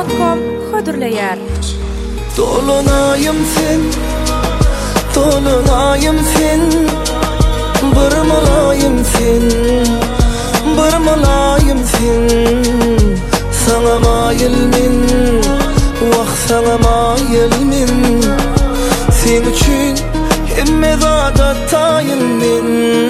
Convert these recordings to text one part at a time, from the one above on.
Dolunayım.com hödürleýär. Dolunayım sen, dolunayım sen, bir mulayim sen, bir mulayim sen. Sana mayilmin, vaq sana mayilmin. Sen üçün hemme zada tayinmin.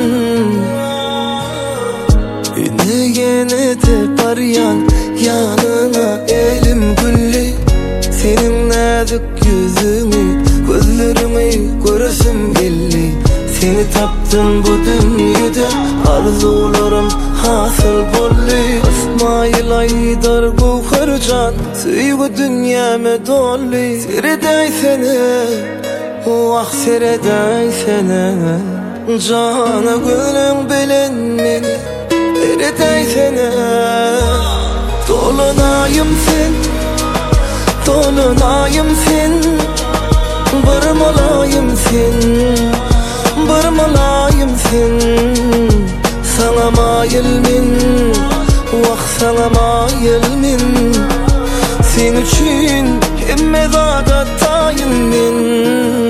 Yine de baryan yanına elim gülli. Senin nazik yüzünü, gözlerimi göresim geldi. Seni taptım bu dünyada, arzularım hasıl bolli. Asmayıl aydar bu kırcan, sevgi dünyame dolli. Sereday sene, vah sereday sene. Cana gönlüm bilen meni, sereday sene. Dolunayım sen, dolunayım sen, bir mulayim sen, bir mulayim sen. Sana mayilmin, vaq sana mayilmin. Sen üçün hemme zada tayinmin.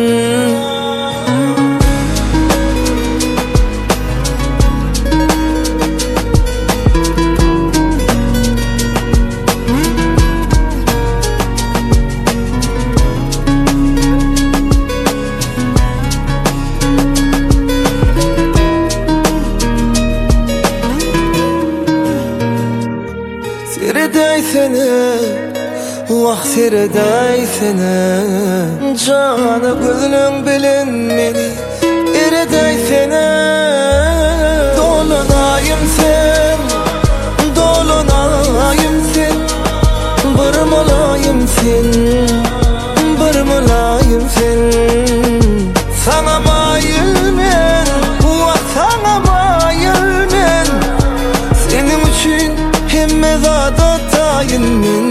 Sereday sene, vah sereday sene. Cana gönlüm bilen meni, ereday sene. Dolunayım sen, dolunayım sen, bir mulayim sen, bir mulayim sen. Sana mayilmen, vah sana mayilmen. Senin üçün hemme zada tayinmin.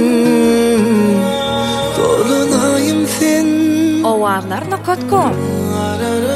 Dolunayım sen. Owarlar.com